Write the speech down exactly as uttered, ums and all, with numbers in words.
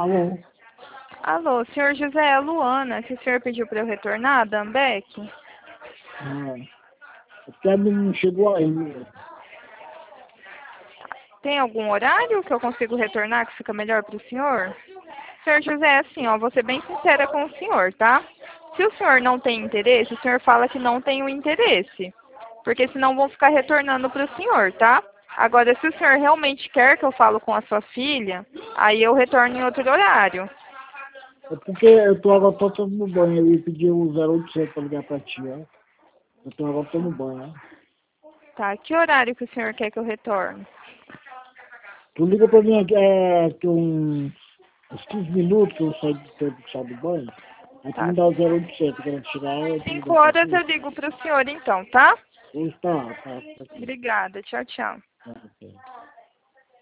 Alô? Alô, senhor José, é a Luana, que o senhor pediu para eu retornar da Ambec? Ah, até não chegou ainda. Tem algum horário que eu consigo retornar que fica melhor para o senhor? Senhor José, assim, ó, vou ser bem sincera com o senhor, tá? Se o senhor não tem interesse, o senhor fala que não tem o interesse. Porque senão vão ficar retornando para o senhor, tá? Agora, se o senhor realmente quer que eu falo com a sua filha, aí eu retorno em outro horário. É porque eu tô agora tô tomando banho, eu ia pedir o zero oitocentos pra ligar pra ti, ó. Eu tô agora tomando banho, ó. Tá, que horário que o senhor quer que eu retorne? Tu liga pra mim aqui, é, que um, uns quinze minutos que eu saio do tempo que sai do banho. Aí tu Tá. me dá o zero oitocentos, quando chegar eu te Cinco ligar pra horas eu ti. ligo para o senhor então, tá? Pois tá, tá, tá aqui. Obrigada, tchau, tchau. Tá, ok.